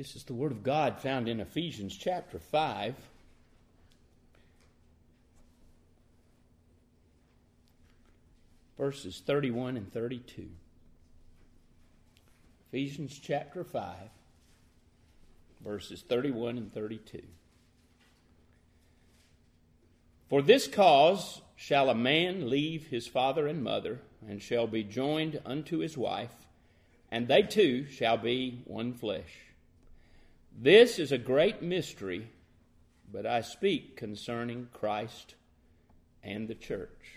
This is the Word of God found in Ephesians chapter 5. Verses 31 and 32. Ephesians chapter 5, verses 31 and 32. For this cause shall a man leave his father and mother, and shall be joined unto his wife, and they two shall be one flesh. This is a great mystery, but I speak concerning Christ and the church.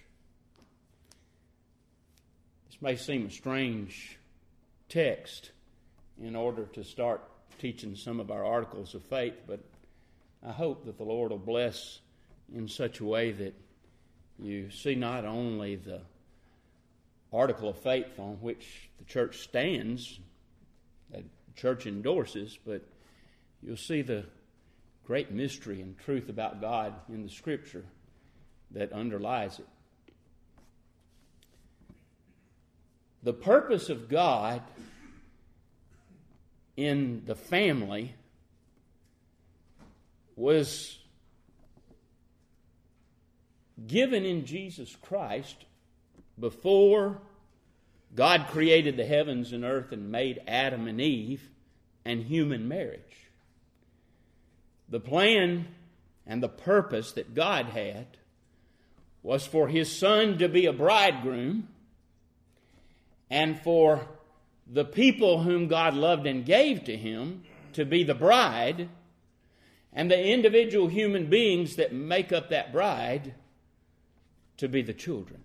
This may seem a strange text in order to start teaching some of our articles of faith, but I hope that the Lord will bless in such a way that you see not only the article of faith on which the church stands, that the church endorses, but you'll see the great mystery and truth about God in the Scripture that underlies it. The purpose of God in the family was given in Jesus Christ before God created the heavens and earth and made Adam and Eve and human marriage. The plan and the purpose that God had was for His Son to be a bridegroom, and for the people whom God loved and gave to Him to be the bride, and the individual human beings that make up that bride to be the children.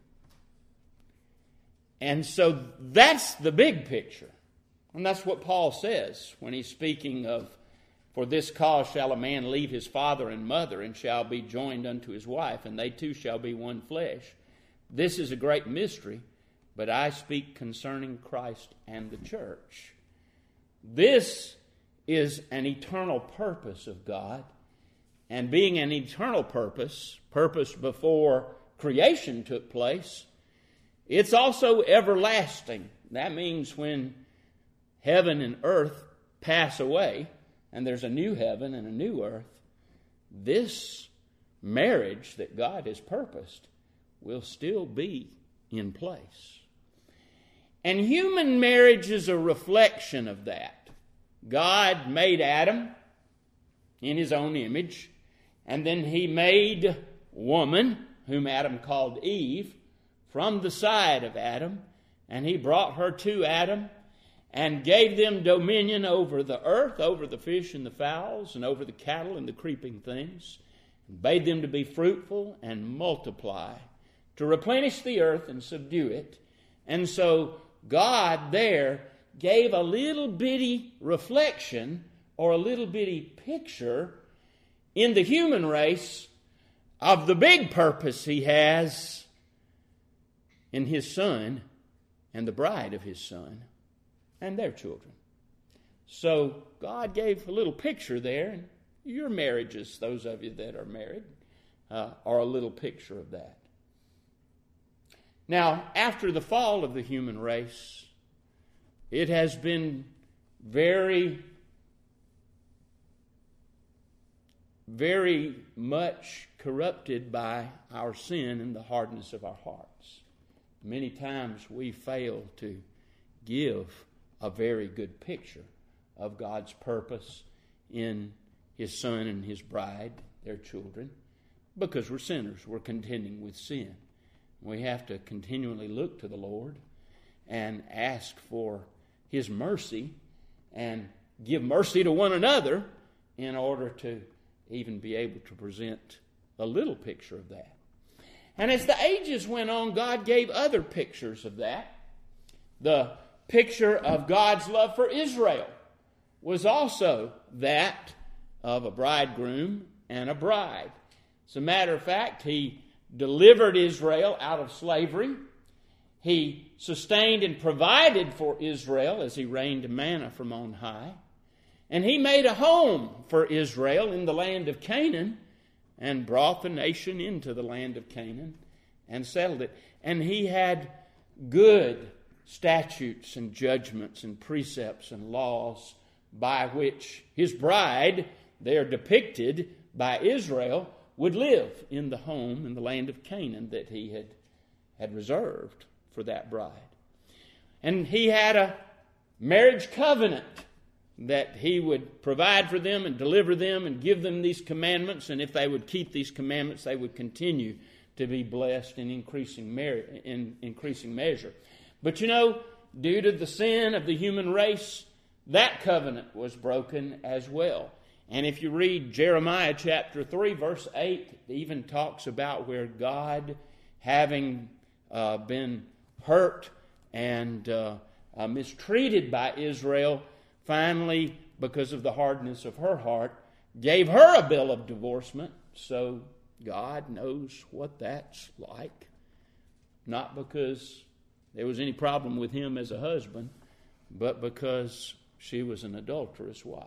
And so that's the big picture. And that's what Paul says when he's speaking of, for this cause shall a man leave his father and mother, and shall be joined unto his wife, and they two shall be one flesh. This is a great mystery, but I speak concerning Christ and the church. This is an eternal purpose of God, and being an eternal purpose before creation took place, it's also everlasting. That means when heaven and earth pass away, and there's a new heaven and a new earth, this marriage that God has purposed will still be in place. And human marriage is a reflection of that. God made Adam in His own image, and then He made woman, whom Adam called Eve, from the side of Adam, and He brought her to Adam and gave them dominion over the earth, over the fish and the fowls, and over the cattle and the creeping things, and bade them to be fruitful and multiply, to replenish the earth and subdue it. And so God there gave a little bitty reflection or a little bitty picture in the human race of the big purpose He has in His Son and the bride of His Son and their children. So God gave a little picture there, and your marriages, those of you that are married, are a little picture of that. Now, after the fall of the human race, it has been very, very much corrupted by our sin and the hardness of our hearts. Many times we fail to give a very good picture of God's purpose in His Son and His bride, their children, because we're sinners. We're contending with sin. We have to continually look to the Lord and ask for His mercy and give mercy to one another in order to even be able to present a little picture of that. And as the ages went on, God gave other pictures of that. The picture of God's love for Israel was also that of a bridegroom and a bride. As a matter of fact, He delivered Israel out of slavery. He sustained and provided for Israel as He rained manna from on high. And He made a home for Israel in the land of Canaan and brought the nation into the land of Canaan and settled it. And He had good statutes and judgments and precepts and laws by which his bride, there depicted by Israel, would live in the home in the land of Canaan that he had reserved for that bride. And he had a marriage covenant that he would provide for them and deliver them and give them these commandments, and if they would keep these commandments, they would continue to be blessed in increasing measure. But due to the sin of the human race, that covenant was broken as well. And if you read Jeremiah chapter 3, verse 8, it even talks about where God, having been hurt and mistreated by Israel, finally, because of the hardness of her heart, gave her a bill of divorcement. So God knows what that's like. Not because there was any problem with him as a husband, but because she was an adulterous wife.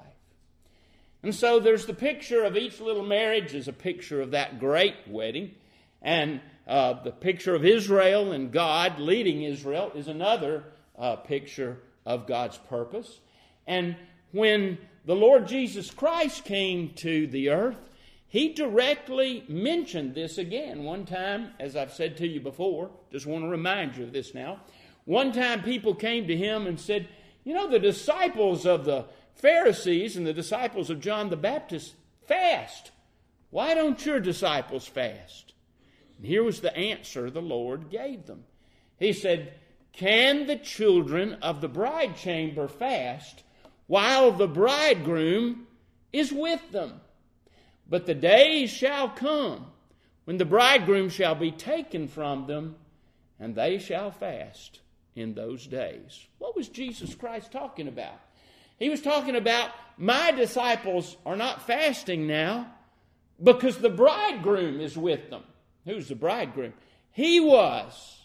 And so there's the picture of each little marriage is a picture of that great wedding. And the picture of Israel and God leading Israel is another picture of God's purpose. And when the Lord Jesus Christ came to the earth, he directly mentioned this again. One time, as I've said to you before, just want to remind you of this now. One time people came to him and said, the disciples of the Pharisees and the disciples of John the Baptist fast. Why don't your disciples fast? And here was the answer the Lord gave them. He said, can the children of the bride chamber fast while the bridegroom is with them? But the days shall come when the bridegroom shall be taken from them, and they shall fast in those days. What was Jesus Christ talking about? He was talking about, my disciples are not fasting now because the bridegroom is with them. Who's the bridegroom? He was.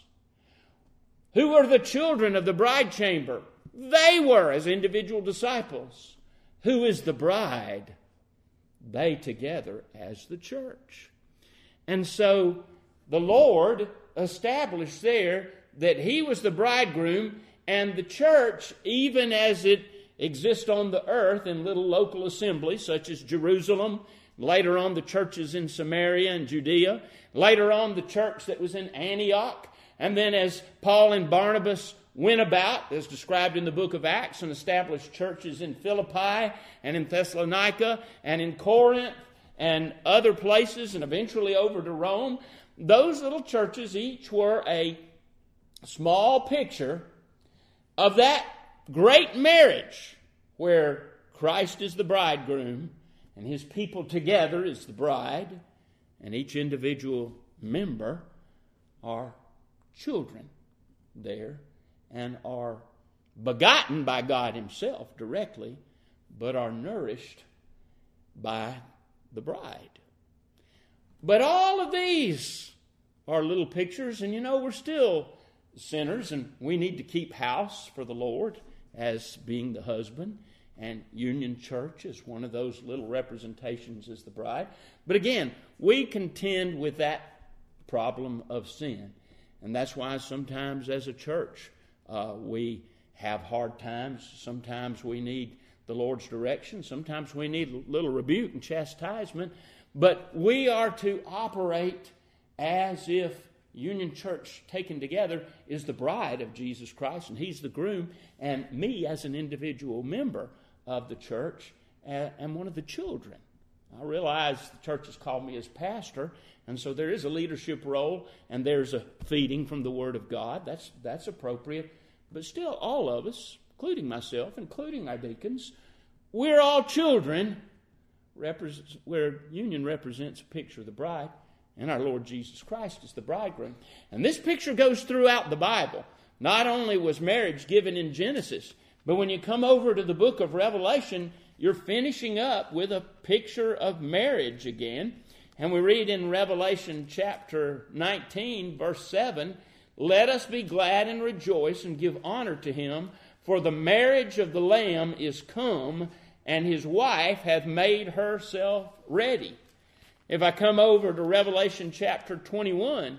Who were the children of the bride chamber? They were as individual disciples. Who is the bride? They together as the church. And so the Lord established there that he was the bridegroom, and the church, even as it exists on the earth in little local assemblies such as Jerusalem, later on the churches in Samaria and Judea, later on the church that was in Antioch, and then as Paul and Barnabas went about, as described in the book of Acts, and established churches in Philippi and in Thessalonica and in Corinth and other places, and eventually over to Rome, those little churches each were a small picture of that great marriage where Christ is the bridegroom and his people together is the bride, and each individual member are children there and are begotten by God himself directly, but are nourished by the bride. But all of these are little pictures, and we're still sinners, and we need to keep house for the Lord as being the husband, and Union Church is one of those little representations as the bride. But again, we contend with that problem of sin, and that's why sometimes as a church we have hard times. Sometimes we need the Lord's direction. Sometimes we need a little rebuke and chastisement. But we are to operate as if Union Church taken together is the bride of Jesus Christ, and he's the groom, and me as an individual member of the church am one of the children. I realize the church has called me as pastor, and so there is a leadership role, and there's a feeding from the Word of God. That's appropriate. But still, all of us, including myself, including our deacons, we're all children, where Union represents a picture of the bride, and our Lord Jesus Christ is the bridegroom. And this picture goes throughout the Bible. Not only was marriage given in Genesis, but when you come over to the book of Revelation, you're finishing up with a picture of marriage again. And we read in Revelation chapter 19, verse 7, let us be glad and rejoice and give honor to him, for the marriage of the Lamb is come, and his wife hath made herself ready. If I come over to Revelation chapter 21,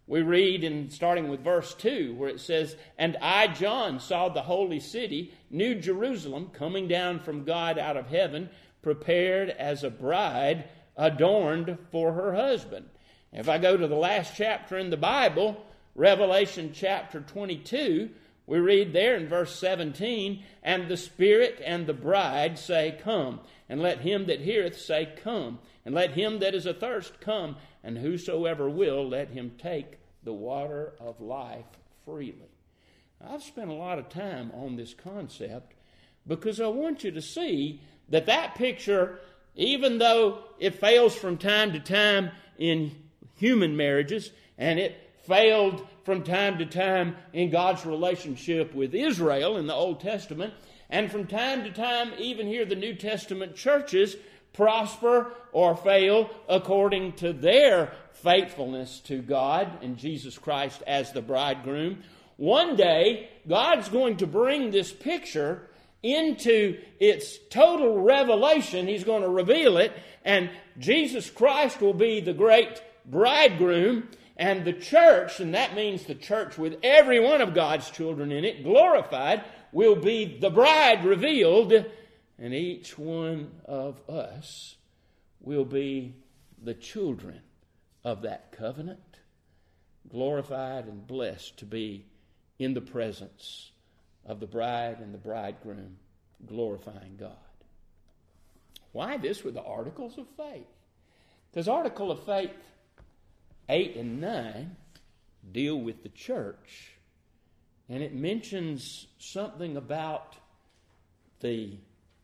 We read, starting with verse 2, where it says, "And I, John, saw the holy city, New Jerusalem, coming down from God out of heaven, prepared as a bride adorned for her husband." If I go to the last chapter in the Bible, Revelation chapter 22, we read there in verse 17, "And the Spirit and the bride say, Come. And let him that heareth say, Come. And let him that is athirst come. And whosoever will, let him take the water of life freely." I've spent a lot of time on this concept because I want you to see that picture, even though it fails from time to time in human marriages, and it failed from time to time in God's relationship with Israel in the Old Testament, and from time to time even here the New Testament churches prosper or fail according to their faithfulness to God and Jesus Christ as the bridegroom. One day, God's going to bring this picture into its total revelation. He's going to reveal it, and Jesus Christ will be the great bridegroom, and the church, and that means the church with every one of God's children in it, glorified, will be the bride revealed, and each one of us will be the children of that covenant, glorified and blessed to be in the presence of the bride and the bridegroom, glorifying God. Why this with the articles of faith? Because Article of Faith 8 and 9 deal with the church, and it mentions something about the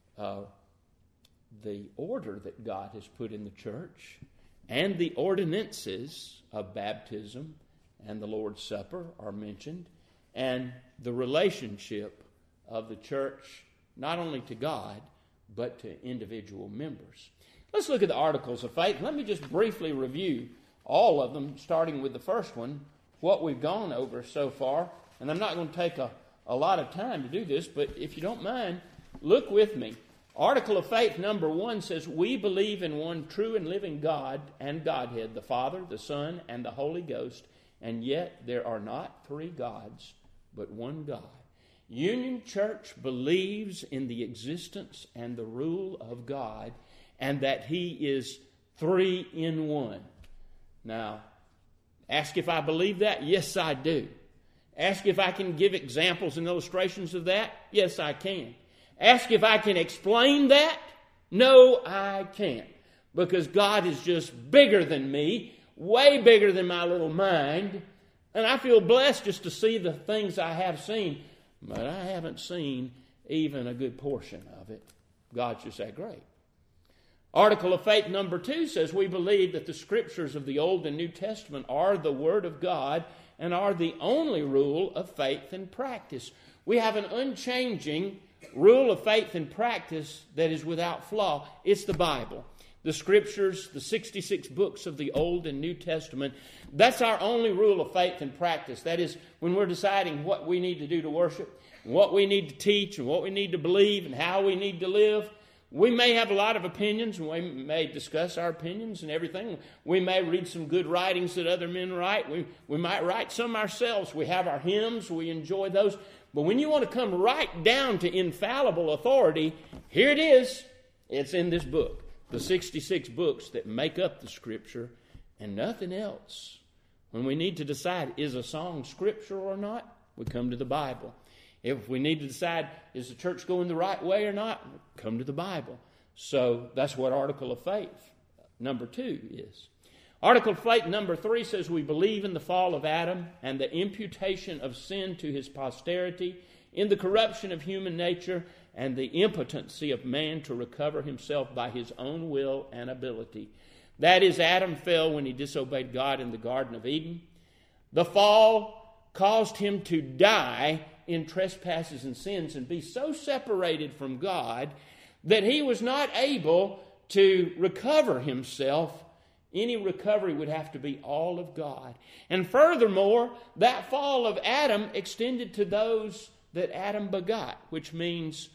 order that God has put in the church, and the ordinances of baptism and the Lord's Supper are mentioned, and the relationship of the church not only to God but to individual members. Let's look at the articles of faith. Let me just briefly review all of them, starting with the first one, what we've gone over so far. And I'm not going to take a lot of time to do this, but if you don't mind, look with me. Article of faith number 1 says, "We believe in one true and living God and Godhead, the Father, the Son, and the Holy Ghost, and yet there are not three gods, but one God." Union Church believes in the existence and the rule of God, and that He is three in one. Now, ask if I believe that? Yes, I do. Ask if I can give examples and illustrations of that? Yes, I can. Ask if I can explain that? No, I can't. Because God is just bigger than me, way bigger than my little mind. And I feel blessed just to see the things I have seen. But I haven't seen even a good portion of it. God's just that great. Article of faith number 2 says, "We believe that the scriptures of the Old and New Testament are the Word of God and are the only rule of faith and practice." We have an unchanging rule of faith and practice that is without flaw. It's the Bible. The scriptures, the 66 books of the Old and New Testament, that's our only rule of faith and practice. That is, when we're deciding what we need to do to worship, what we need to teach, and what we need to believe, and how we need to live. We may have a lot of opinions, and we may discuss our opinions and everything. We may read some good writings that other men write. We might write some ourselves. We have our hymns. We enjoy those. But when you want to come right down to infallible authority, here it is. It's in this book. The 66 books that make up the Scripture and nothing else. When we need to decide, is a song Scripture or not, we come to the Bible. If we need to decide, is the church going the right way or not, come to the Bible. So that's what Article of Faith number 2 is. Article of Faith number 3 says, "We believe in the fall of Adam and the imputation of sin to his posterity, in the corruption of human nature, and the impotency of man to recover himself by his own will and ability." That is, Adam fell when he disobeyed God in the Garden of Eden. The fall caused him to die in trespasses and sins and be so separated from God that he was not able to recover himself. Any recovery would have to be all of God. And furthermore, that fall of Adam extended to those that Adam begot, which means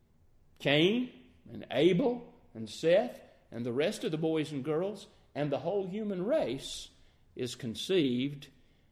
Cain and Abel and Seth and the rest of the boys and girls and the whole human race is conceived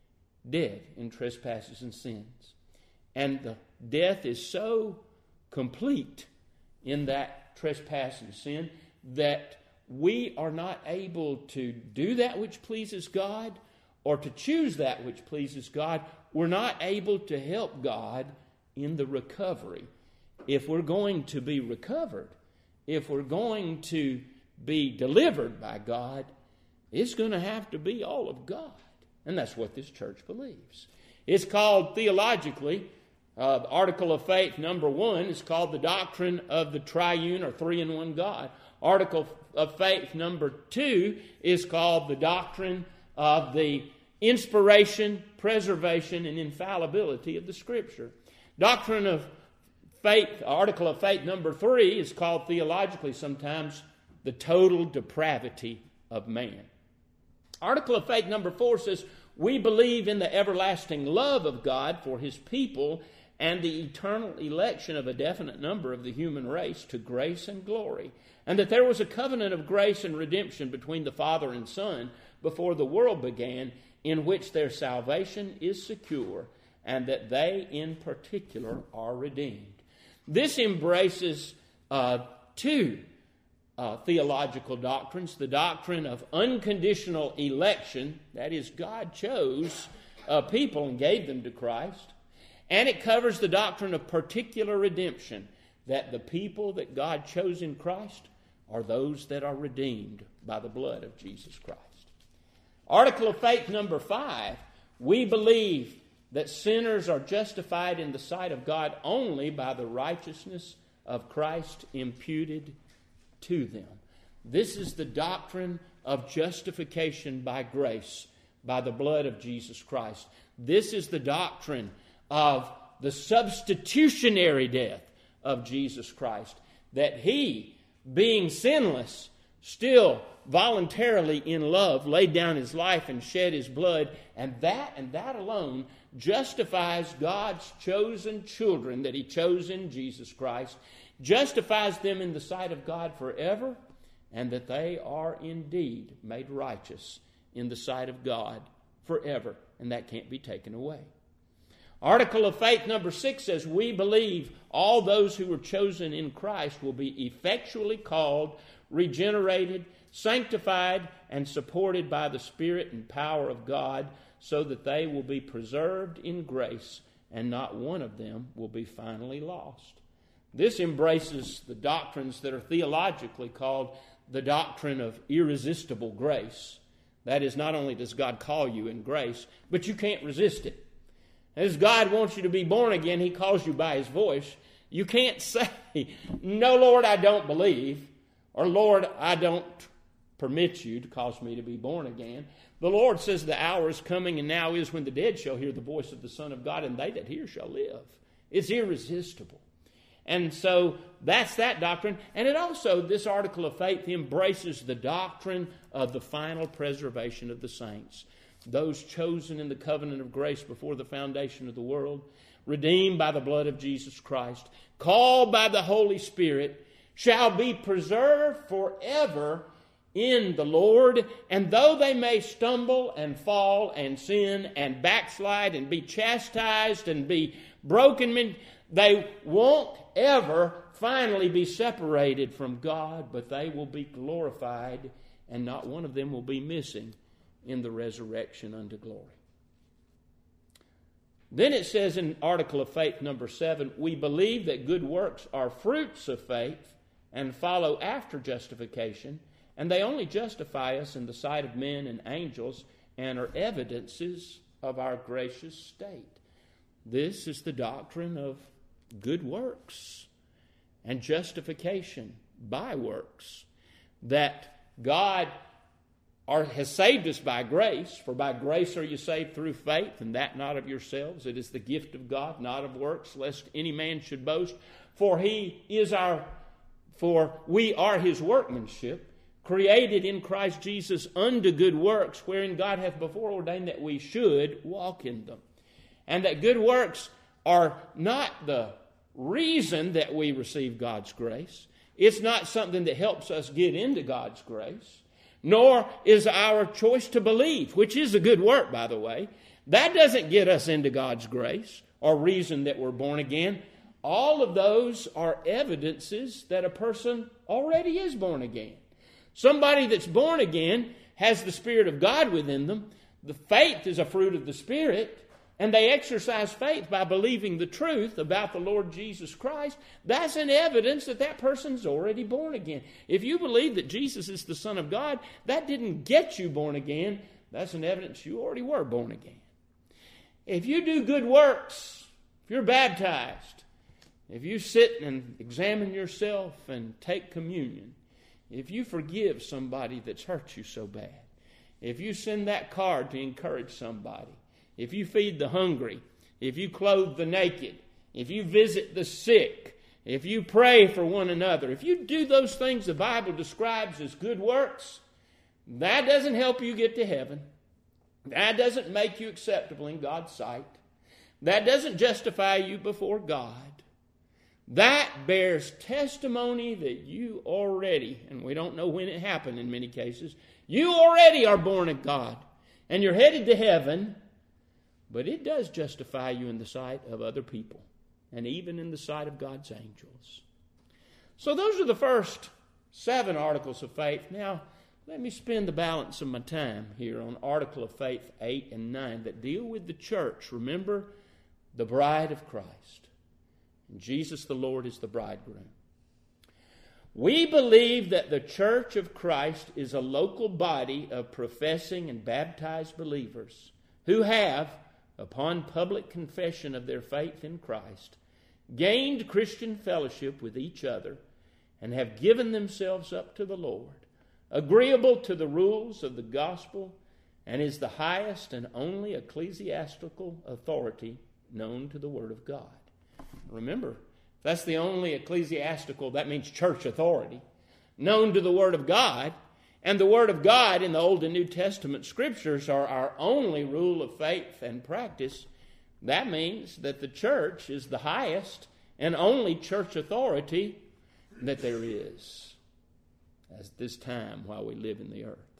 dead in trespasses and sins. And the death is so complete in that trespass and sin that we are not able to do that which pleases God or to choose that which pleases God. We're not able to help God in the recovery. If we're going to be recovered, if we're going to be delivered by God, it's going to have to be all of God. And that's what this church believes. It's called theologically, the Article of Faith number 1 is called the doctrine of the triune or three-in-one God. Article of Faith number 2 is called the doctrine of the inspiration, preservation, and infallibility of the Scripture. Doctrine of Faith, Article of Faith number 3 is called theologically sometimes the total depravity of man. Article of Faith number 4 says, we believe in the everlasting love of God for His people and the eternal election of a definite number of the human race to grace and glory, and that there was a covenant of grace and redemption between the Father and Son before the world began, in which their salvation is secure, and that they in particular are redeemed. This embraces two theological doctrines: the doctrine of unconditional election, that is, God chose people and gave them to Christ, and it covers the doctrine of particular redemption, that the people that God chose in Christ are those that are redeemed by the blood of Jesus Christ. Article of Faith number 5, we believe that sinners are justified in the sight of God only by the righteousness of Christ imputed to them. This is the doctrine of justification by grace, by the blood of Jesus Christ. This is the doctrine of the substitutionary death of Jesus Christ, that He, being sinless, still voluntarily in love laid down His life and shed His blood, and that alone justifies God's chosen children that He chose in Jesus Christ, justifies them in the sight of God forever, and that they are indeed made righteous in the sight of God forever, and that can't be taken away. Article of Faith number 6 says, we believe all those who were chosen in Christ will be effectually called, regenerated, sanctified, and supported by the Spirit and power of God, so that they will be preserved in grace, and not one of them will be finally lost. This embraces the doctrines that are theologically called the doctrine of irresistible grace. That is, not only does God call you in grace, but you can't resist it. As God wants you to be born again, He calls you by His voice. You can't say, no, Lord, I don't believe, or Lord, I don't permit you to cause me to be born again. The Lord says the hour is coming and now is when the dead shall hear the voice of the Son of God, and they that hear shall live. It's irresistible. And so that's that doctrine. And it also, this article of faith, embraces the doctrine of the final preservation of the saints. Those chosen in the covenant of grace before the foundation of the world, redeemed by the blood of Jesus Christ, called by the Holy Spirit, shall be preserved forever in the Lord. And though they may stumble and fall and sin and backslide and be chastised and be broken, they won't ever finally be separated from God, but they will be glorified, and not one of them will be missing in the resurrection unto glory. Then it says in Article of Faith number 7, we believe that good works are fruits of faith and follow after justification, and they only justify us in the sight of men and angels and are evidences of our gracious state. This is the doctrine of good works and justification by works, that God has saved us by grace, for by grace are you saved through faith, and that not of yourselves. It is the gift of God, not of works, lest any man should boast. For we are His workmanship, created in Christ Jesus unto good works, wherein God hath before ordained that we should walk in them. And that good works are not the reason that we receive God's grace. It's not something that helps us get into God's grace. Nor is our choice to believe, which is a good work, by the way. That doesn't get us into God's grace or reason that we're born again. All of those are evidences that a person already is born again. Somebody that's born again has the Spirit of God within them. The faith is a fruit of the Spirit, and they exercise faith by believing the truth about the Lord Jesus Christ. That's an evidence that that person's already born again. If you believe that Jesus is the Son of God, that didn't get you born again. That's an evidence you already were born again. If you do good works, if you're baptized, if you sit and examine yourself and take communion, if you forgive somebody that's hurt you so bad, if you send that card to encourage somebody, if you feed the hungry, if you clothe the naked, if you visit the sick, if you pray for one another, if you do those things the Bible describes as good works, that doesn't help you get to heaven. That doesn't make you acceptable in God's sight. That doesn't justify you before God. That bears testimony that you already, and we don't know when it happened in many cases, you already are born of God and you're headed to heaven, but it does justify you in the sight of other people and even in the sight of God's angels. So those are the first 7 articles of faith. Now, let me spend the balance of my time here on Article of Faith 8 and 9 that deal with the church. Remember, the bride of Christ. And Jesus the Lord is the bridegroom. We believe that the Church of Christ is a local body of professing and baptized believers who have, upon public confession of their faith in Christ, gained Christian fellowship with each other and have given themselves up to the Lord, agreeable to the rules of the gospel, and is the highest and only ecclesiastical authority known to the Word of God. Remember, that's the only ecclesiastical, that means church authority, known to the Word of God. And the Word of God in the Old and New Testament Scriptures are our only rule of faith and practice. That means that the church is the highest and only church authority that there is at this time while we live in the earth.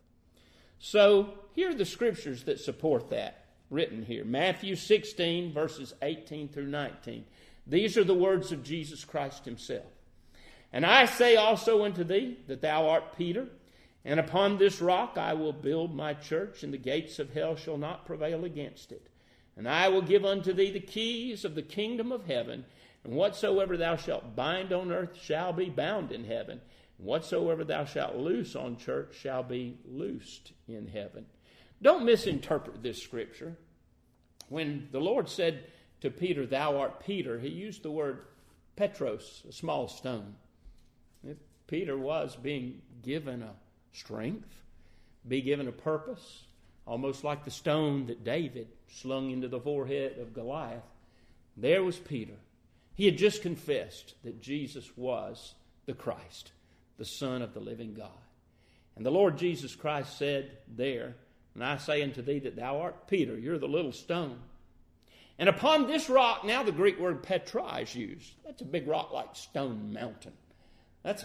So here are the Scriptures that support that, written here. Matthew 16, verses 18 through 19. These are the words of Jesus Christ himself. And I say also unto thee that thou art Peter, and upon this rock I will build my church, and the gates of hell shall not prevail against it. And I will give unto thee the keys of the kingdom of heaven, and whatsoever thou shalt bind on earth shall be bound in heaven, and whatsoever thou shalt loose on earth shall be loosed in heaven. Don't misinterpret this scripture. When the Lord said to Peter, thou art Peter, he used the word Petros, a small stone. Peter was being given a strength, be given a purpose, almost like the stone that David slung into the forehead of Goliath. There was Peter. He had just confessed that Jesus was the Christ, the Son of the living God. And the Lord Jesus Christ said there, and I say unto thee that thou art Peter, you're the little stone. And upon this rock, now the Greek word Petra is used. That's a big rock like Stone Mountain. That's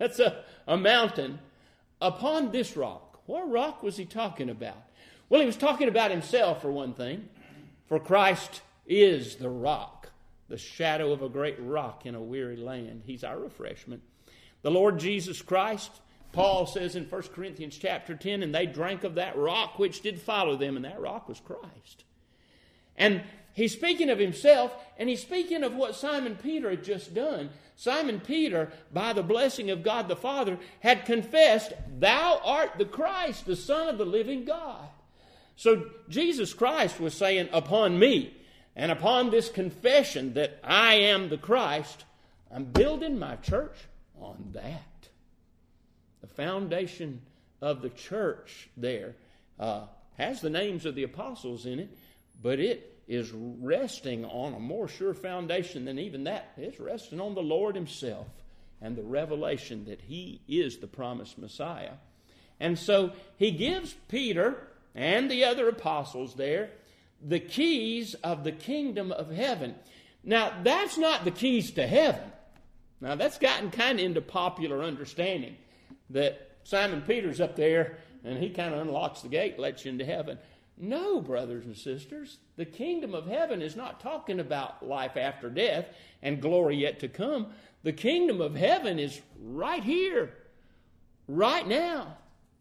a mountain. Upon this rock. What rock was he talking about? Well, he was talking about himself for one thing. For Christ is the rock, the shadow of a great rock in a weary land. He's our refreshment. The Lord Jesus Christ, Paul says in 1 Corinthians chapter 10, and they drank of that rock which did follow them, and that rock was Christ. And he's speaking of himself, and he's speaking of what Simon Peter had just done. Simon Peter, by the blessing of God the Father, had confessed, thou art the Christ, the Son of the living God. So Jesus Christ was saying, upon me, and upon this confession that I am the Christ, I'm building my church on that. The foundation of the church there has the names of the apostles in it, but it is resting on a more sure foundation than even that. It's resting on the Lord himself and the revelation that he is the promised Messiah. And so he gives Peter and the other apostles there the keys of the kingdom of heaven. Now, that's not the keys to heaven. Now, that's gotten kind of into popular understanding that Simon Peter's up there and he kind of unlocks the gate, lets you into heaven. No, brothers and sisters, the kingdom of heaven is not talking about life after death and glory yet to come. The kingdom of heaven is right here, right now.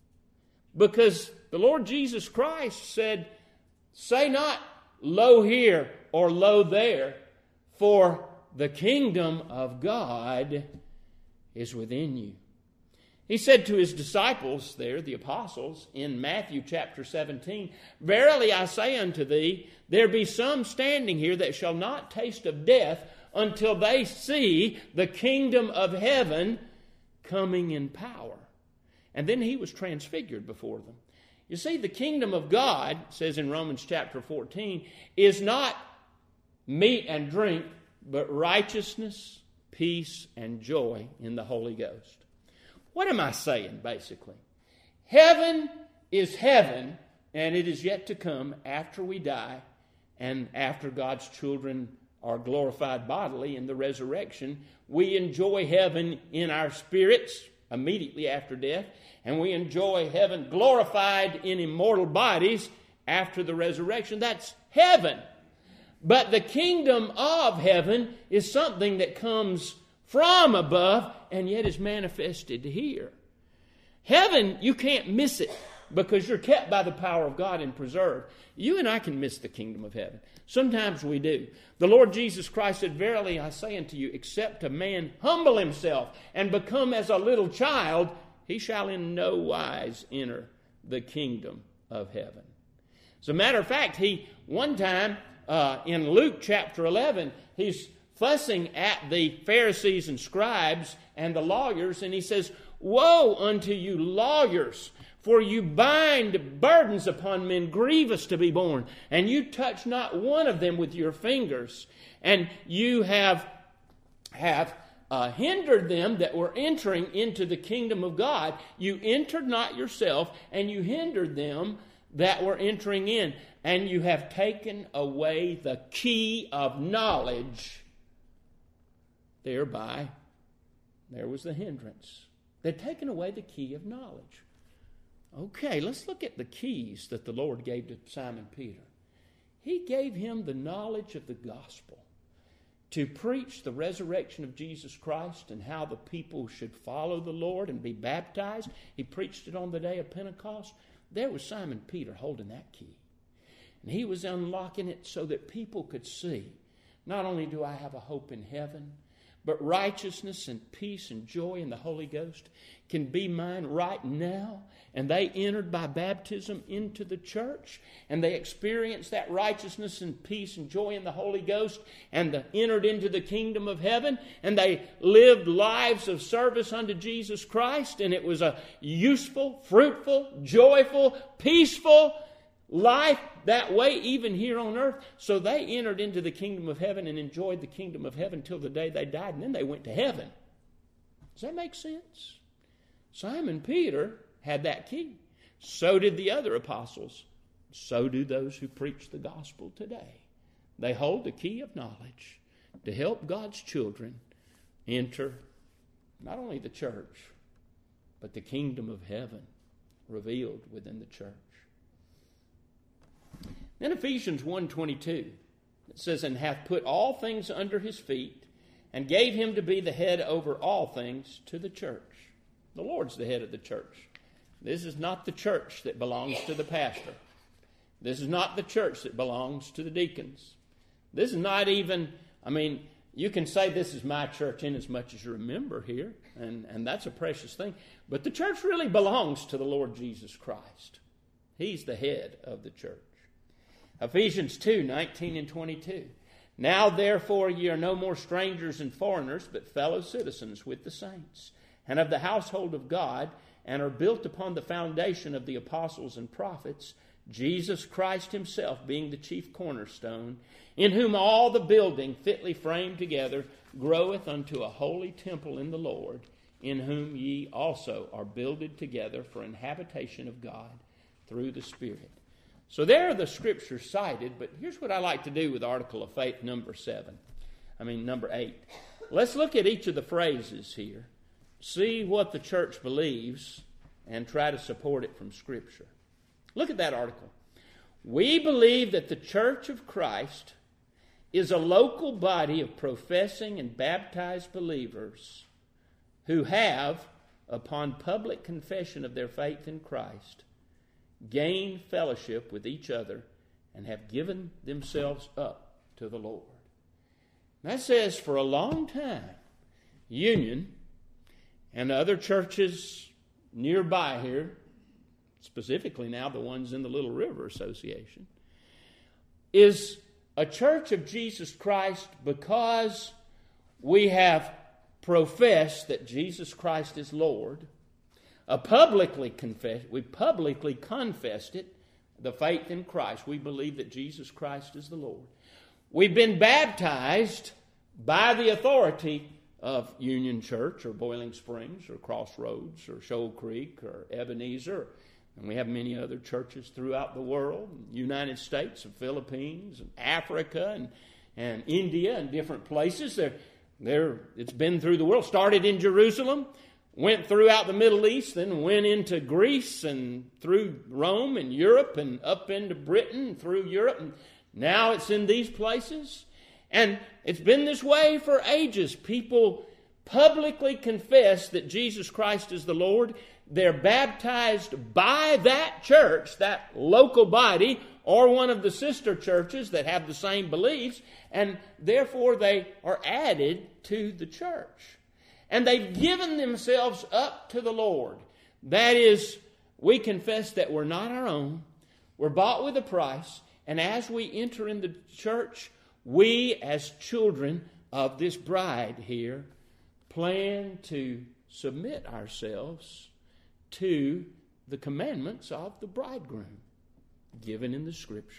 Because the Lord Jesus Christ said, say not, lo here or lo there, for the kingdom of God is within you. He said to his disciples there, the apostles, in Matthew chapter 17, verily I say unto thee, there be some standing here that shall not taste of death until they see the kingdom of heaven coming in power. And then he was transfigured before them. You see, the kingdom of God, says in Romans chapter 14, is not meat and drink, but righteousness, peace, and joy in the Holy Ghost. What am I saying, basically? Heaven is heaven, and it is yet to come after we die and after God's children are glorified bodily in the resurrection. We enjoy heaven in our spirits immediately after death, and we enjoy heaven glorified in immortal bodies after the resurrection. That's heaven. But the kingdom of heaven is something that comes from above and yet is manifested here. Heaven, you can't miss it because you're kept by the power of God and preserved. You and I can miss the kingdom of heaven. Sometimes we do. The Lord Jesus Christ said, verily I say unto you, except a man humble himself and become as a little child, he shall in no wise enter the kingdom of heaven. As a matter of fact, he one time in Luke chapter 11, he's fussing at the Pharisees and scribes and the lawyers, and he says, woe unto you lawyers, for you bind burdens upon men grievous to be borne, and you touch not one of them with your fingers, and you have hindered them that were entering into the kingdom of God. You entered not yourself, and you hindered them that were entering in, and you have taken away the key of knowledge. Thereby, there was the hindrance. They'd taken away the key of knowledge. Okay, let's look at the keys that the Lord gave to Simon Peter. He gave him the knowledge of the gospel to preach the resurrection of Jesus Christ and how the people should follow the Lord and be baptized. He preached it on the day of Pentecost. There was Simon Peter holding that key. And he was unlocking it so that people could see, not only do I have a hope in heaven, but righteousness and peace and joy in the Holy Ghost can be mine right now. And they entered by baptism into the church, and they experienced that righteousness and peace and joy in the Holy Ghost, and entered into the kingdom of heaven, and they lived lives of service unto Jesus Christ, and it was a useful, fruitful, joyful, peaceful life that way, even here on earth. So they entered into the kingdom of heaven and enjoyed the kingdom of heaven till the day they died, and then they went to heaven. Does that make sense? Simon Peter had that key. So did the other apostles. So do those who preach the gospel today. They hold the key of knowledge to help God's children enter not only the church, but the kingdom of heaven revealed within the church. Then Ephesians 1:22, it says, and hath put all things under his feet, and gave him to be the head over all things to the church. The Lord's the head of the church. This is not the church that belongs to the pastor. This is not the church that belongs to the deacons. This is not even, you can say this is my church in as much as you're a member here, and that's a precious thing. But the church really belongs to the Lord Jesus Christ. He's the head of the church. Ephesians 2:19 and 22. Now therefore ye are no more strangers and foreigners, but fellow citizens with the saints, and of the household of God, and are built upon the foundation of the apostles and prophets, Jesus Christ himself being the chief cornerstone, in whom all the building fitly framed together groweth unto a holy temple in the Lord, in whom ye also are builded together for an habitation of God through the Spirit. So there are the scriptures cited, but here's what I like to do with Article of Faith number 8. Let's look at each of the phrases here, see what the church believes, and try to support it from Scripture. Look at that article. We believe that the Church of Christ is a local body of professing and baptized believers who have, upon public confession of their faith in Christ, gained fellowship with each other and have given themselves up to the Lord. That says for a long time, Union and other churches nearby here, specifically now the ones in the Little River Association, is a church of Jesus Christ because we have professed that Jesus Christ is Lord. We publicly confessed it, the faith in Christ. We believe that Jesus Christ is the Lord. We've been baptized by the authority of Union Church or Boiling Springs or Crossroads or Shoal Creek or Ebenezer. And we have many other churches throughout the world, United States and Philippines and Africa and India and different places. It's been through the world. Started in Jerusalem, went throughout the Middle East, then went into Greece and through Rome and Europe and up into Britain and through Europe. And now it's in these places. And it's been this way for ages. People publicly confess that Jesus Christ is the Lord. They're baptized by that church, that local body, or one of the sister churches that have the same beliefs, and therefore they are added to the church. And they've given themselves up to the Lord. That is, we confess that we're not our own, we're bought with a price, and as we enter in the church, we as children of this bride here plan to submit ourselves to the commandments of the bridegroom given in the Scripture.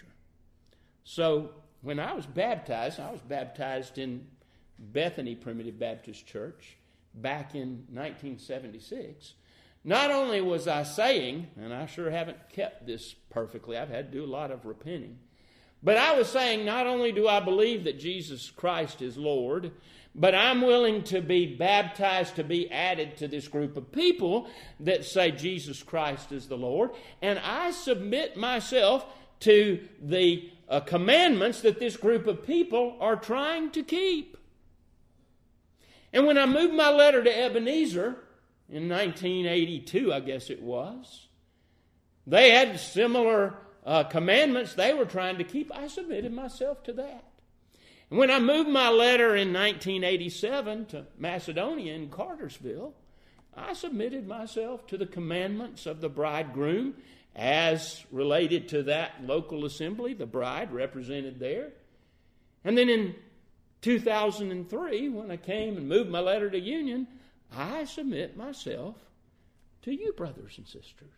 So when I was baptized in Bethany Primitive Baptist Church back in 1976. Not only was I saying, and I sure haven't kept this perfectly, I've had to do a lot of repenting, but I was saying not only do I believe that Jesus Christ is Lord, but I'm willing to be baptized to be added to this group of people that say Jesus Christ is the Lord. And I submit myself to the commandments that this group of people are trying to keep. And when I moved my letter to Ebenezer in 1982, I guess it was, they had similar commandments they were trying to keep. I submitted myself to that. And when I moved my letter in 1987 to Macedonia in Cartersville, I submitted myself to the commandments of the bridegroom as related to that local assembly, the bride represented there. And then in 2003, when I came and moved my letter to Union, I submit myself to you, brothers and sisters.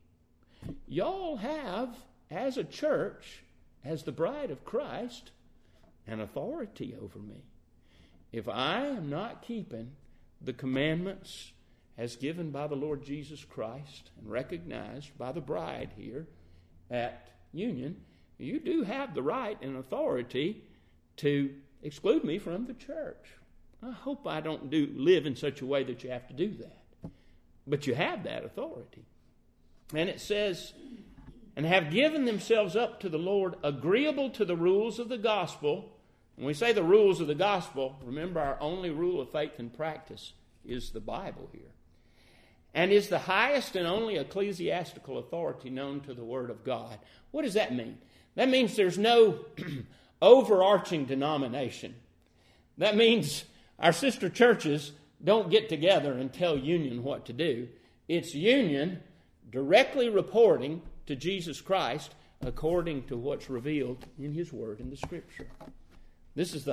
Y'all have, as a church, as the bride of Christ, an authority over me. If I am not keeping the commandments as given by the Lord Jesus Christ and recognized by the bride here at Union, you do have the right and authority to exclude me from the church. I hope I don't live in such a way that you have to do that. But you have that authority. And it says, and have given themselves up to the Lord, agreeable to the rules of the gospel. When we say the rules of the gospel, remember our only rule of faith and practice is the Bible here. And is the highest and only ecclesiastical authority known to the Word of God. What does that mean? That means there's no overarching denomination. That means our sister churches don't get together and tell Union what to do. It's Union directly reporting to Jesus Christ according to what's revealed in His Word in the Scripture. This is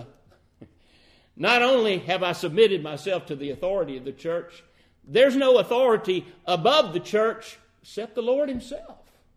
not only have I submitted myself to the authority of the church, there's no authority above the church except the Lord Himself.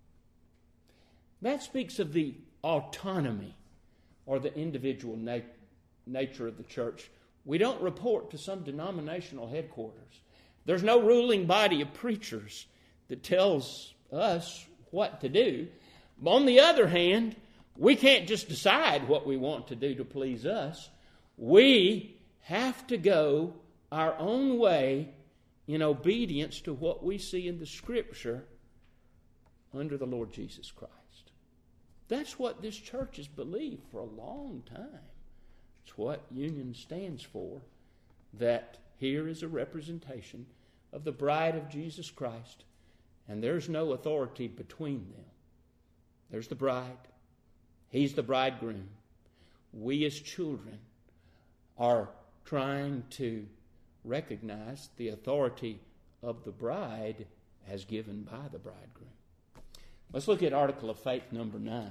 That speaks of the autonomy or the individual nature of the church. We don't report to some denominational headquarters. There's no ruling body of preachers that tells us what to do. But on the other hand, we can't just decide what we want to do to please us. We have to go our own way in obedience to what we see in the Scripture under the Lord Jesus Christ. That's what this church has believed for a long time. It's what union stands for, that here is a representation of the bride of Jesus Christ, and there's no authority between them. There's the bride. He's the bridegroom. We as children are trying to recognize the authority of the bride as given by the bridegroom. Let's look at Article of Faith number 9.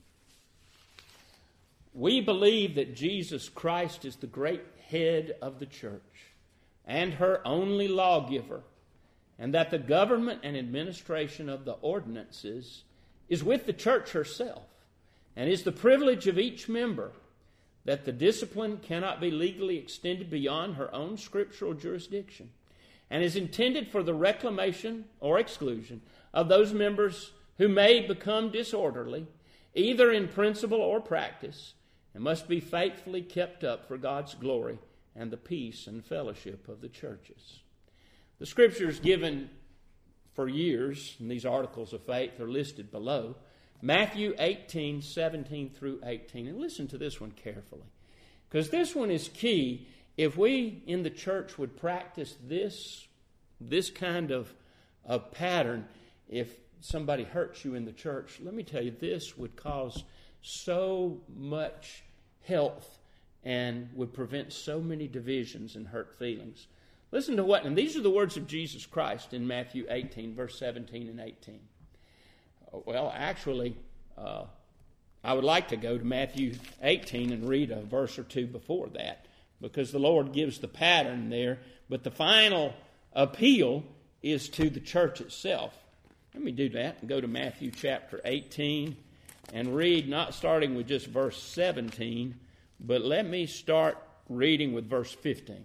We believe that Jesus Christ is the great head of the church and her only lawgiver, and that the government and administration of the ordinances is with the church herself, and is the privilege of each member, that the discipline cannot be legally extended beyond her own scriptural jurisdiction, and is intended for the reclamation or exclusion of those members who may become disorderly, either in principle or practice, and must be faithfully kept up for God's glory and the peace and fellowship of the churches. The scriptures given for years in these articles of faith are listed below. Matthew 18, 17 through 18. And listen to this one carefully, because this one is key. If we in the church would practice this kind of pattern, if somebody hurts you in the church, let me tell you, this would cause so much health and would prevent so many divisions and hurt feelings. Listen to what, and these are the words of Jesus Christ in Matthew 18, verse 17 and 18. Well, actually, I would like to go to Matthew 18 and read a verse or two before that, because the Lord gives the pattern there, but the final appeal is to the church itself. Let me do that and go to Matthew chapter 18 and read, not starting with just verse 17, but let me start reading with verse 15.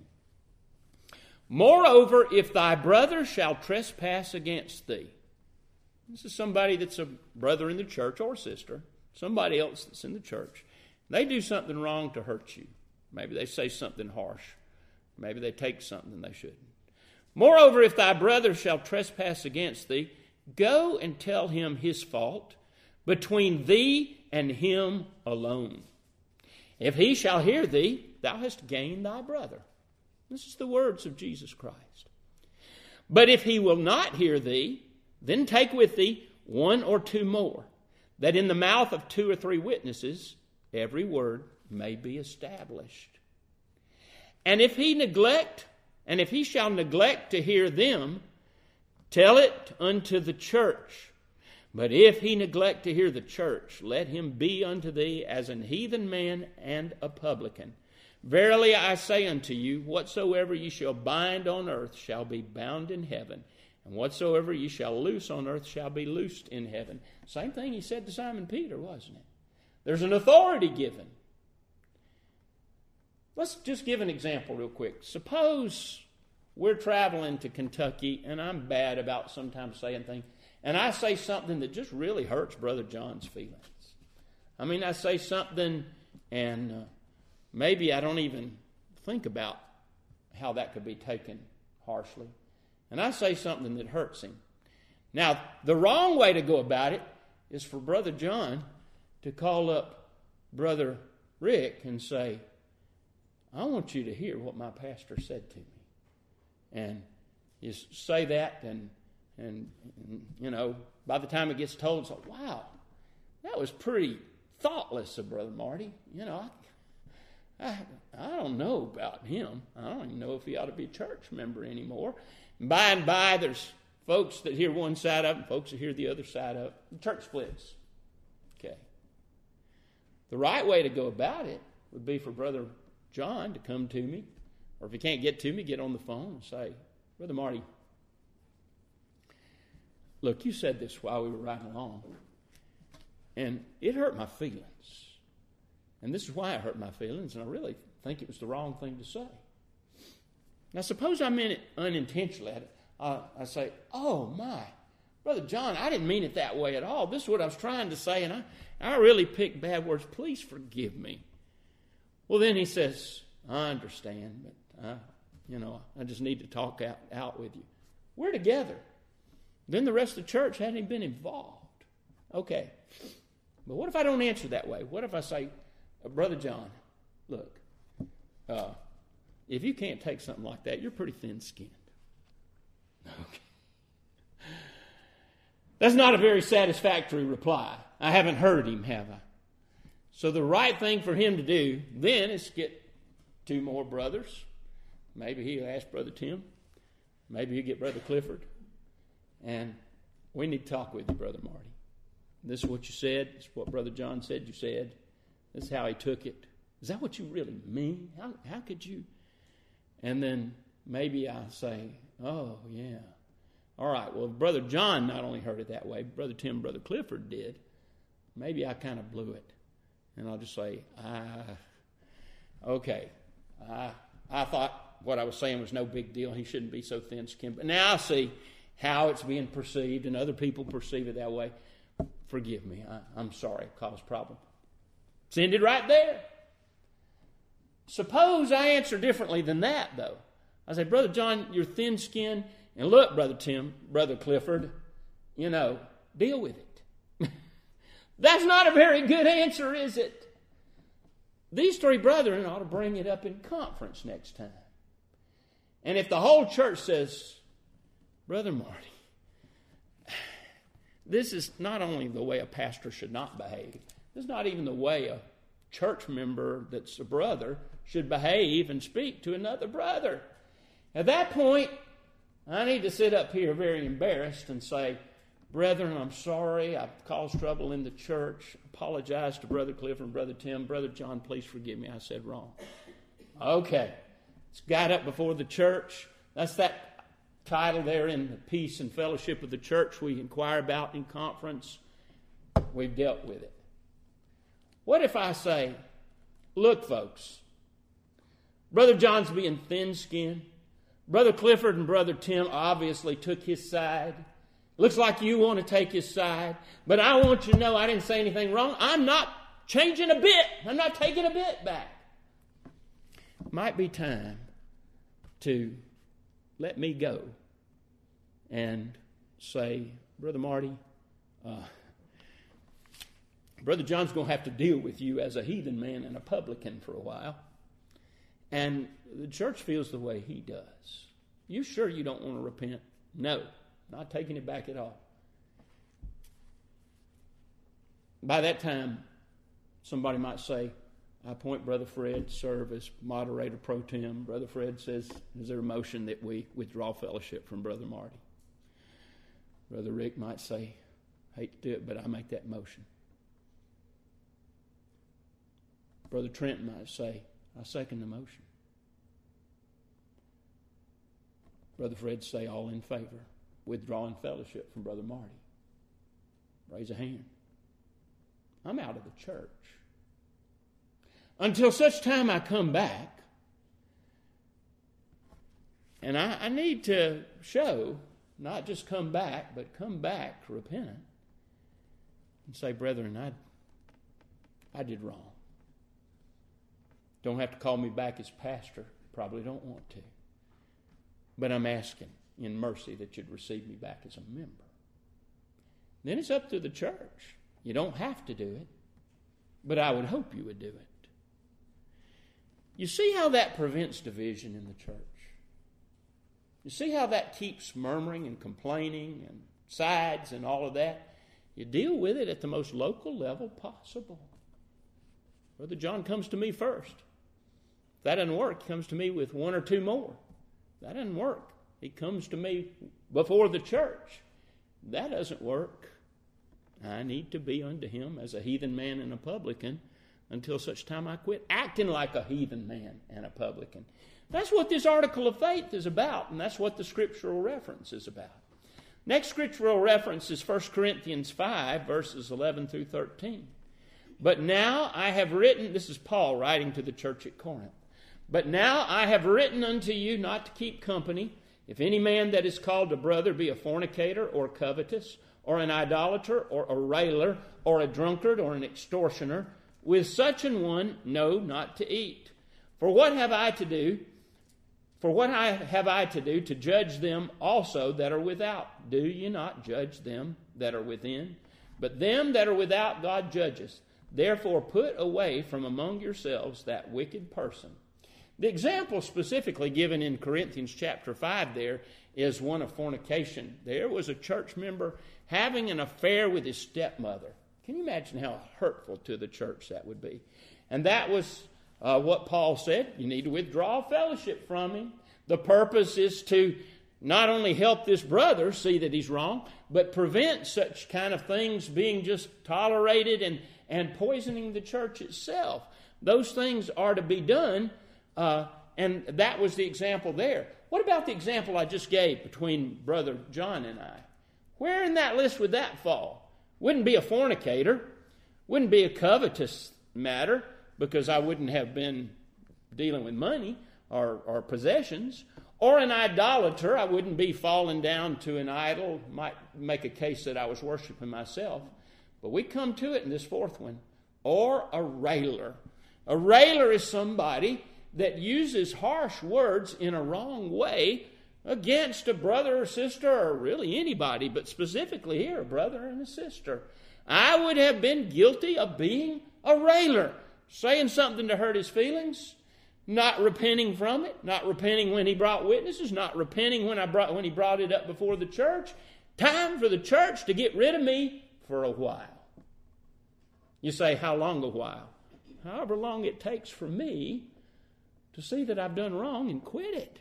Moreover, if thy brother shall trespass against thee. This is somebody that's a brother in the church or sister, somebody else that's in the church. They do something wrong to hurt you. Maybe they say something harsh. Maybe they take something they shouldn't. Moreover, if thy brother shall trespass against thee, go and tell him his fault between thee and him alone. If he shall hear thee, thou hast gained thy brother. This is the words of Jesus Christ. But if he will not hear thee, then take with thee one or two more, that in the mouth of 2 or 3 witnesses every word may be established. And if he shall neglect to hear them, tell it unto the church. But if he neglect to hear the church, let him be unto thee as an heathen man and a publican. Verily I say unto you, whatsoever ye shall bind on earth shall be bound in heaven, and whatsoever ye shall loose on earth shall be loosed in heaven. Same thing he said to Simon Peter, wasn't it? There's an authority given. Let's just give an example real quick. Suppose we're traveling to Kentucky, and I'm bad about sometimes saying things, and I say something that just really hurts Brother John's feelings. I mean, I say something, and maybe I don't even think about how that could be taken harshly. And I say something that hurts him. Now, the wrong way to go about it is for Brother John to call up Brother Rick and say, I want you to hear what my pastor said to me. And you say that, and you know, by the time it gets told, it's like, wow, that was pretty thoughtless of Brother Marty. You know, I don't know about him. I don't even know if he ought to be a church member anymore. And by, there's folks that hear one side of it and folks that hear the other side of it. The church splits. Okay. The right way to go about it would be for Brother John to come to me, or if he can't get to me, get on the phone and say, Brother Marty, look, you said this while we were riding along, and it hurt my feelings. And this is why it hurt my feelings, and I really think it was the wrong thing to say. Now, suppose I meant it unintentionally. I say, oh, my, Brother John, I didn't mean it that way at all. This is what I was trying to say, and I really picked bad words. Please forgive me. Well, then he says, I understand, but I just need to talk out with you. We're together. Then the rest of the church hadn't even been involved. Okay. But what if I don't answer that way? What if I say, Brother John, look, if you can't take something like that, you're pretty thin-skinned. Okay. That's not a very satisfactory reply. I haven't heard him, have I? So the right thing for him to do then is get two more brothers. Maybe he'll ask Brother Tim. Maybe he'll get Brother Clifford. And we need to talk with you, Brother Marty. This is what you said. This is what Brother John said you said. This is how he took it. Is that what you really mean? How could you? And then maybe I'll say, oh, yeah. All right, well, if Brother John not only heard it that way, Brother Tim, Brother Clifford did. Maybe I kind of blew it. And I'll just say, okay, I thought what I was saying was no big deal. He shouldn't be so thin-skinned. But now I see how it's being perceived, and other people perceive it that way. Forgive me. I'm sorry. It caused problem. It's ended right there. Suppose I answer differently than that, though. I say, Brother John, you're thin-skinned. And look, Brother Tim, Brother Clifford, deal with it. That's not a very good answer, is it? These three brethren ought to bring it up in conference next time. And if the whole church says, Brother Marty, this is not only the way a pastor should not behave, this is not even the way a church member that's a brother should behave and speak to another brother. At that point, I need to sit up here very embarrassed and say, Brethren, I'm sorry. I've caused trouble in the church. Apologize to Brother Clifford and Brother Tim. Brother John, please forgive me. I said wrong. Okay. It's got up before the church. That's that title there in the Peace and Fellowship of the Church we inquire about in conference. We've dealt with it. What if I say, look, folks, Brother John's being thin-skinned. Brother Clifford and Brother Tim obviously took his side. Looks like you want to take his side. But I want you to know I didn't say anything wrong. I'm not changing a bit. I'm not taking a bit back. Might be time to let me go and say, Brother Marty, Brother John's going to have to deal with you as a heathen man and a publican for a while. And the church feels the way he does. You sure you don't want to repent? No, not taking it back at all. By that time, somebody might say, I appoint Brother Fred to serve as moderator pro tem. Brother Fred says, is there a motion that we withdraw fellowship from Brother Marty? Brother Rick might say, I hate to do it, but I make that motion. Brother Trent might say, I second the motion. Brother Fred say, all in favor, withdrawing fellowship from Brother Marty. Raise a hand. I'm out of the church. Until such time I come back, and I need to show, not just come back, but come back repentant, and say, brethren, I did wrong. Don't have to call me back as pastor. Probably don't want to. But I'm asking in mercy that you'd receive me back as a member. Then it's up to the church. You don't have to do it, but I would hope you would do it. You see how that prevents division in the church? You see how that keeps murmuring and complaining and sides and all of that? You deal with it at the most local level possible. Brother John comes to me first. If that doesn't work, he comes to me with one or two more. If that doesn't work, he comes to me before the church. If that doesn't work, I need to be unto him as a heathen man and a publican until such time I quit acting like a heathen man and a publican. That's what this article of faith is about, and that's what the scriptural reference is about. Next scriptural reference is 1 Corinthians 5, verses 11 through 13. But now I have written, this is Paul writing to the church at Corinth, but now I have written unto you not to keep company, if any man that is called a brother be a fornicator or covetous, or an idolater, or a railer, or a drunkard, or an extortioner, with such an one, no, not to eat. For what have I to do? For what have I to do to judge them also that are without? Do ye not judge them that are within? But them that are without God judges. Therefore put away from among yourselves that wicked person. The example specifically given in Corinthians chapter 5 there is one of fornication. There was a church member having an affair with his stepmother. Can you imagine how hurtful to the church that would be? And that was what Paul said. You need to withdraw fellowship from him. The purpose is to not only help this brother see that he's wrong, but prevent such kind of things being just tolerated and poisoning the church itself. Those things are to be done, and that was the example there. What about the example I just gave between Brother John and I? Where in that list would that fall? Wouldn't be a fornicator, wouldn't be a covetous matter, because I wouldn't have been dealing with money or possessions. Or an idolater, I wouldn't be falling down to an idol. Might make a case that I was worshiping myself. But we come to it in this fourth one. Or a railer. A railer is somebody that uses harsh words in a wrong way against a brother or sister, or really anybody, but specifically here, a brother and a sister. I would have been guilty of being a railer, saying something to hurt his feelings, not repenting from it, not repenting when he brought witnesses, not repenting when he brought it up before the church. Time for the church to get rid of me for a while. You say, how long a while? However long it takes for me to see that I've done wrong and quit it.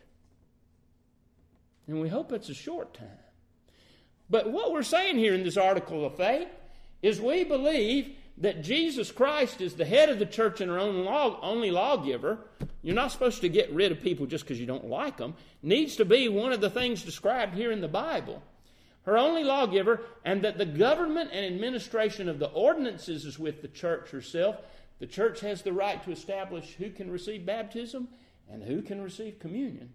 And we hope it's a short time. But what we're saying here in this article of faith is we believe that Jesus Christ is the head of the church and our only lawgiver. You're not supposed to get rid of people just because you don't like them. Needs to be one of the things described here in the Bible. Her only lawgiver, and that the government and administration of the ordinances is with the church herself. The church has the right to establish who can receive baptism and who can receive communion.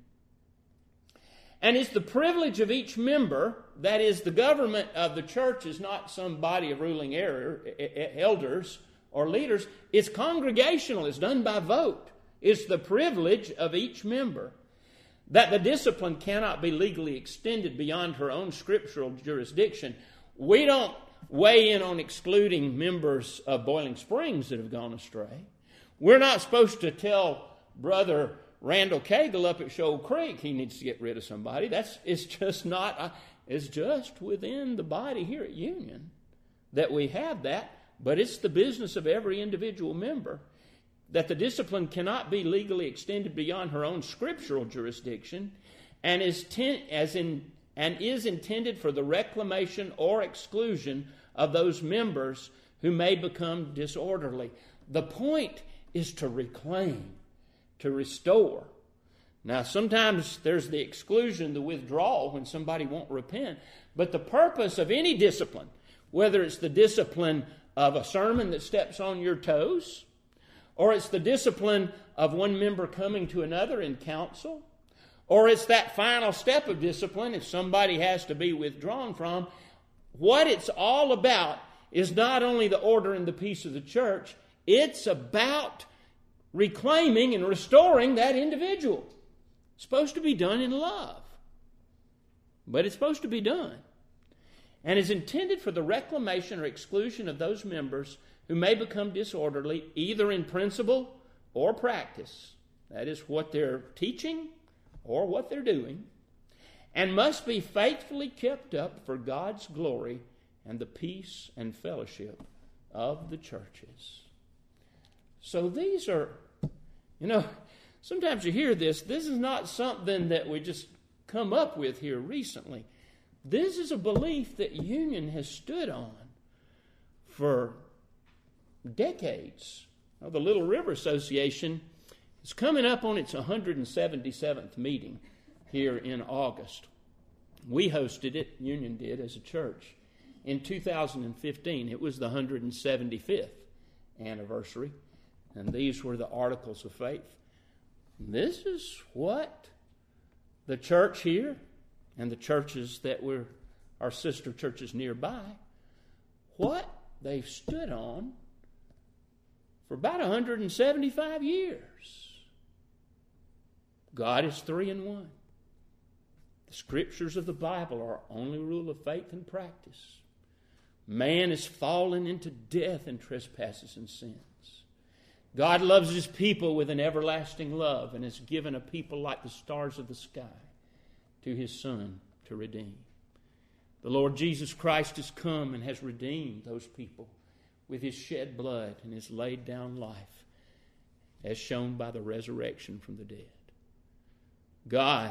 And it's the privilege of each member, that is, the government of the church is not some body of ruling elders or leaders. It's congregational. It's done by vote. It's the privilege of each member that the discipline cannot be legally extended beyond her own scriptural jurisdiction. We don't weigh in on excluding members of Boiling Springs that have gone astray. We're not supposed to tell Brother Randall Cagle up at Shoal Creek he needs to get rid of somebody. It's just within the body here at Union that we have that, but it's the business of every individual member that the discipline cannot be legally extended beyond her own scriptural jurisdiction and is intended for the reclamation or exclusion of those members who may become disorderly. The point is to reclaim, to restore. Now, sometimes there's the exclusion, the withdrawal, when somebody won't repent. But the purpose of any discipline, whether it's the discipline of a sermon that steps on your toes, or it's the discipline of one member coming to another in counsel, or it's that final step of discipline if somebody has to be withdrawn from, what it's all about is not only the order and the peace of the church, it's about reclaiming and restoring that individual. It's supposed to be done in love, but it's supposed to be done. And is intended for the reclamation or exclusion of those members who may become disorderly, either in principle or practice. That is what they're teaching or what they're doing, and must be faithfully kept up for God's glory and the peace and fellowship of the churches. So these are, sometimes you hear this. This is not something that we just come up with here recently. This is a belief that Union has stood on for decades. Now, the Little River Association is coming up on its 177th meeting here in August. We hosted it, Union did, as a church, in 2015. It was the 175th anniversary, and these were the Articles of Faith. This is what the church here and the churches that were our sister churches nearby, what they've stood on for about 175 years. God is 3 in 1. The scriptures of the Bible are our only rule of faith and practice. Man is fallen into death in trespasses and sins. God loves His people with an everlasting love and has given a people like the stars of the sky to His Son to redeem. The Lord Jesus Christ has come and has redeemed those people with His shed blood and His laid down life, as shown by the resurrection from the dead. God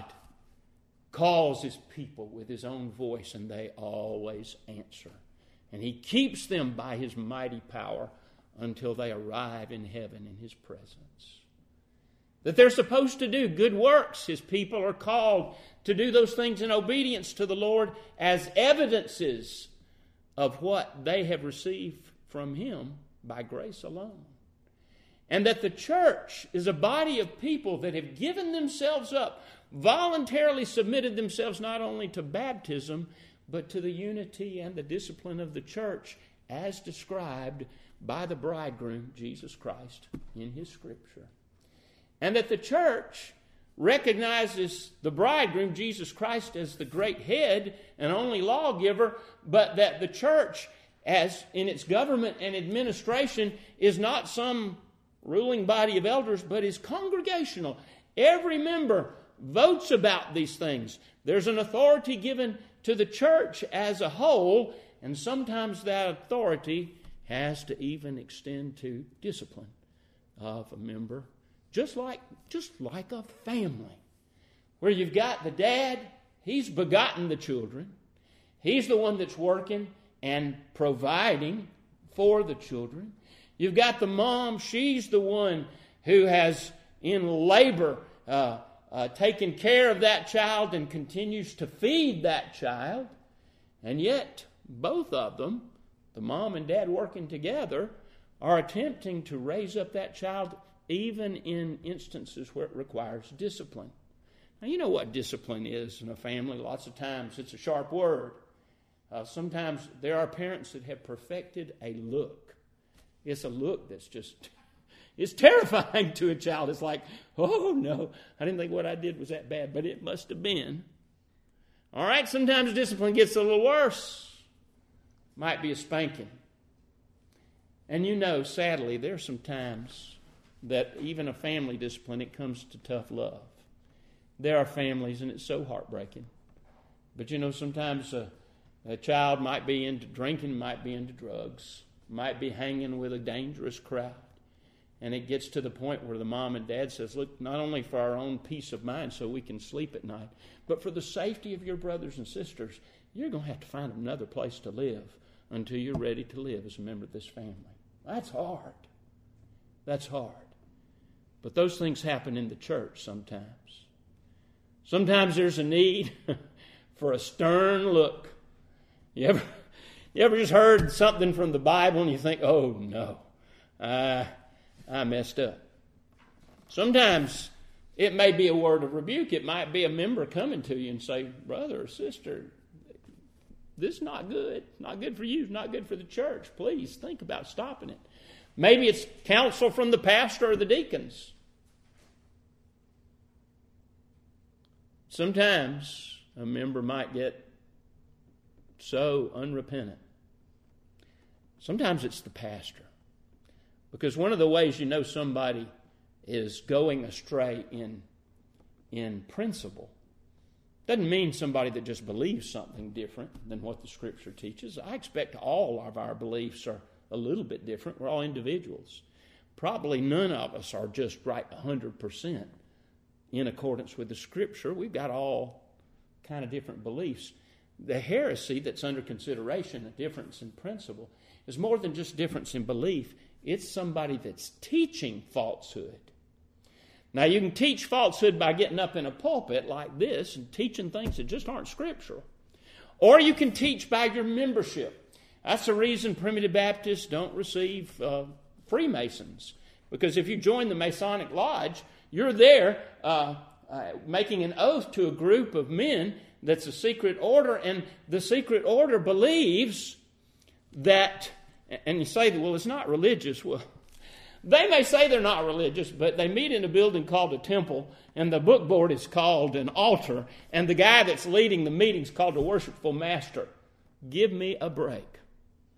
calls His people with His own voice, and they always answer. And He keeps them by His mighty power until they arrive in heaven in His presence. That they're supposed to do good works. His people are called to do those things in obedience to the Lord as evidences of what they have received from Him by grace alone. And that the church is a body of people that have given themselves up, voluntarily submitted themselves not only to baptism, but to the unity and the discipline of the church as described by the bridegroom, Jesus Christ, in His Scripture. And that the church recognizes the bridegroom, Jesus Christ, as the great head and only lawgiver, but that the church, as in its government and administration, is not some ruling body of elders, but is congregational. Every member votes about these things. There's an authority given to the church as a whole, and sometimes that authority has to even extend to discipline of a member, just like a family, where you've got the dad, he's begotten the children, he's the one that's working and providing for the children. You've got the mom, she's the one who has in labor taken care of that child and continues to feed that child. And yet, both of them, the mom and dad working together, are attempting to raise up that child even in instances where it requires discipline. Now, you know what discipline is in a family. Lots of times it's a sharp word. Sometimes there are parents that have perfected a look. It's a look that's just, it's terrifying to a child. It's like, oh no, I didn't think what I did was that bad, but it must have been. All right, sometimes discipline gets a little worse. Might be a spanking. And you know, sadly, there are some times that even a family discipline, it comes to tough love. There are families, and it's so heartbreaking. But you know, sometimes a child might be into drinking, might be into drugs, might be hanging with a dangerous crowd. And it gets to the point where the mom and dad says, look, not only for our own peace of mind so we can sleep at night, but for the safety of your brothers and sisters, you're going to have to find another place to live until you're ready to live as a member of this family. That's hard. That's hard. But those things happen in the church sometimes. Sometimes there's a need for a stern look. You ever just heard something from the Bible and you think, oh no, I messed up. Sometimes it may be a word of rebuke. It might be a member coming to you and say, brother or sister, this is not good. It's not good for you. It's not good for the church. Please think about stopping it. Maybe it's counsel from the pastor or the deacons. Sometimes a member might get so unrepentant. Sometimes it's the pastor. Because one of the ways you know somebody is going astray in principle doesn't mean somebody that just believes something different than what the Scripture teaches. I expect all of our beliefs are a little bit different. We're all individuals. Probably none of us are just right 100% in accordance with the Scripture. We've got all kind of different beliefs. The heresy that's under consideration, a difference in principle, is more than just difference in belief. It's somebody that's teaching falsehood. Now, you can teach falsehood by getting up in a pulpit like this and teaching things that just aren't scriptural. Or you can teach by your membership. That's the reason Primitive Baptists don't receive Freemasons. Because if you join the Masonic Lodge, you're there making an oath to a group of men that's a secret order, and the secret order believes that, and you say, well, it's not religious. Well, they may say they're not religious, but they meet in a building called a temple, and the book board is called an altar, and the guy that's leading the meeting is called a worshipful master. Give me a break.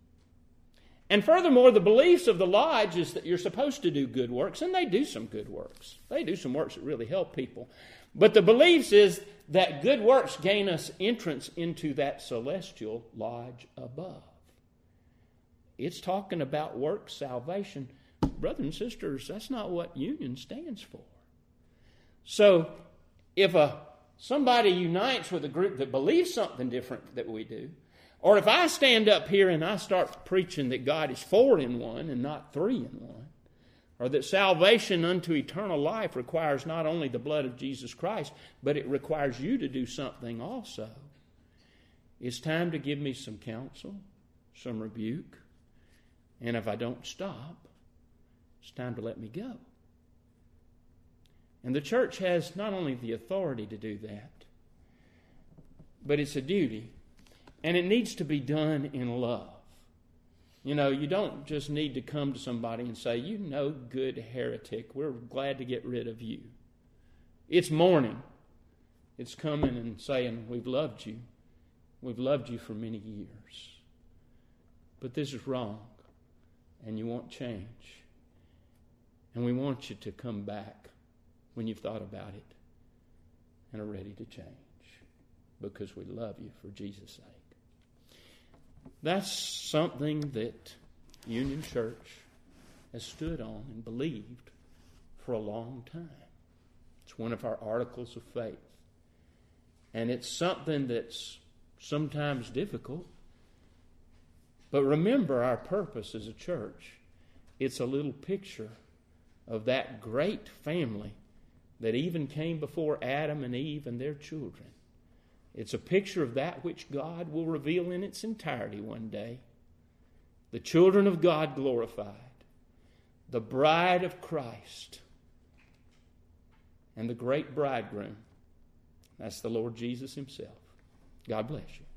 And furthermore, the beliefs of the lodge is that you're supposed to do good works, and they do some good works. They do some works that really help people. But the beliefs is that good works gain us entrance into that celestial lodge above. It's talking about work salvation. Brothers and sisters, that's not what union stands for. So, if somebody unites with a group that believes something different that we do, or if I stand up here and I start preaching that God is 4 in 1 and not 3 in 1, or that salvation unto eternal life requires not only the blood of Jesus Christ, but it requires you to do something also, it's time to give me some counsel, some rebuke, and if I don't stop, it's time to let me go. And the church has not only the authority to do that, but it's a duty. And it needs to be done in love. You know, you don't just need to come to somebody and say, you no good heretic, we're glad to get rid of you. It's mourning. It's coming and saying, we've loved you. We've loved you for many years. But this is wrong, and you want change. And we want you to come back when you've thought about it and are ready to change, because we love you for Jesus' sake. That's something that Union Church has stood on and believed for a long time. It's one of our articles of faith. And it's something that's sometimes difficult. But remember our purpose as a church. It's a little picture of that great family that even came before Adam and Eve and their children. It's a picture of that which God will reveal in its entirety one day. The children of God glorified, the bride of Christ, and the great bridegroom. That's the Lord Jesus himself. God bless you.